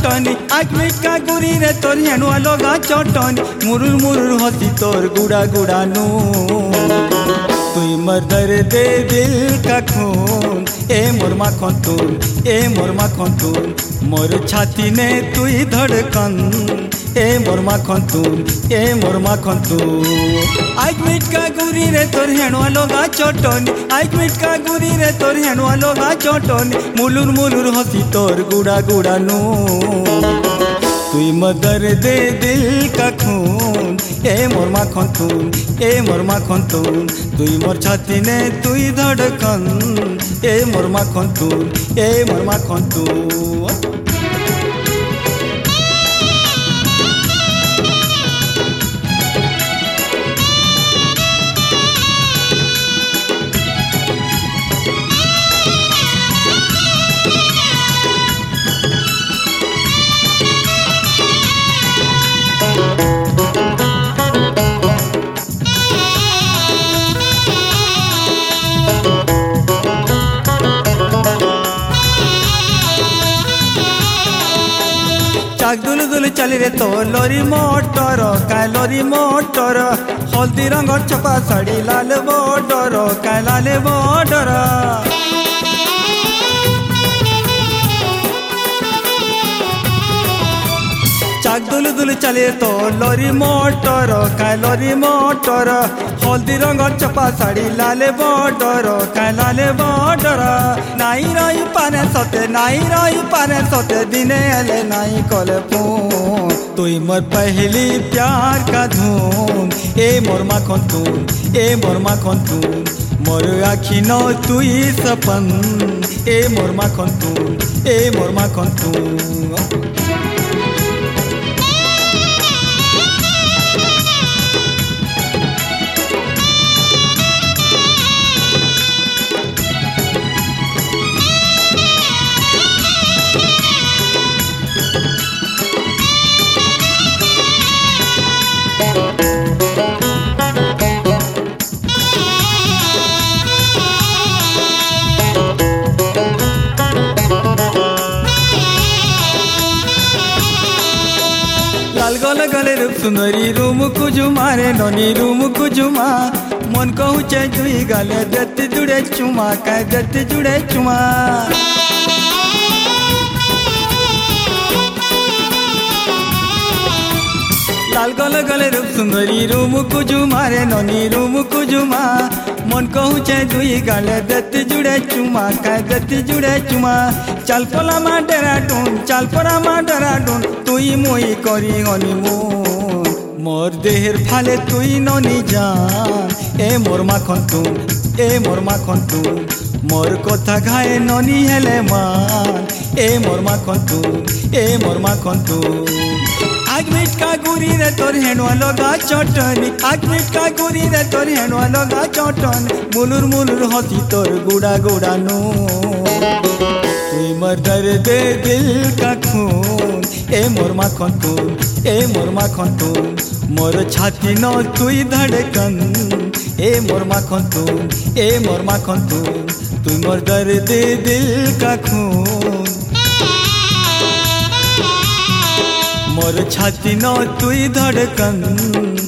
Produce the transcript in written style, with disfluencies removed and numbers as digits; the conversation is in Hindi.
चटनी आजमिट का गुरी रे तोर हेणुआ लोगा चटनी मुरुर मुरुर हसी तोर गुड़ा गुड़ा नून तुई मर दर्द दिल का खून ए मोर माखन तून ए मोर माखन तून मोर छाती ने तुई धड़कन ए मोर माखन तून ए मोर माखन तून आज मिट का गुरी रे तोर हेणुआ लोगा चटनी आज मिट का गुरी रे तोर हेणुआ लोगा चटनी मुलुर मुलुर हसी तोर गुड़ा गुड़ा नून तुई मदर दे दिल का खून ए मोर माखन तून ए मोर माखन तून तुई मोर छाती ने तुई धड़कन ए मोर माखन तून ए मोर माखन तून चाक दुल दुल चली रे तो लोरी मोटर काय लोरी मोटर हल्दी रंगर छपा साड़ी लाल बॉर्डर काय लाल बॉर्डर चाक दुल दुल चले तो लोरी मोटर काय लोरी मोटर हल्दी रंगर छपा साड़ी लाल बॉर्डर काय लाल बॉर्डर नाई रही पाने सोते दिने एले नाई कले फोन तुई मोर पहली प्यार का धूम ए मोर माखन तून ए मोर माखन तून मोर आखी न तुई सपन ए मोर माखन तून ए मोर माखन तून लाल गले गले रूप सुंदरी रूम कुजुमा रे ननी रूम कुजुमा मन कहूचे जुई गाले दत्त जुड़े चुमा काय दत्त जुड़े चुमा लाल गले गले रूप सुंदरी रूम कुजुमा रे ननी रूम कुजुमा मन कहूचे जुई गाले दत्त जुड़े चुमा काय दत्त जुड़े चुमा चल पला मा डेराडून तुई मुई करी हनीमून मोर देहर फाले तुई ननी जान ए मोर माखन तून ए मोर माखन तून मोर कथा घाए ननी हेले मान ए मोर माखन तून ए मोर माखन तून आज मिट का गुरी रे तोर हेणुआ लोगा चटनी आज मिट का गुरी रे तोर हेणुआ लोगा चटनी मुलुर मुलुर हसी तोर गुड़ा गुड़ा नून तुई मोर दर्द दिल का खून ए मोर माखन तून ए मोर माखन तून मोर छाती न तुई धड़कन ए मोर माखन तून ए मोर माखन तून तुई मोर दर्द दिल का खून मोर छाती न तुई धड़कन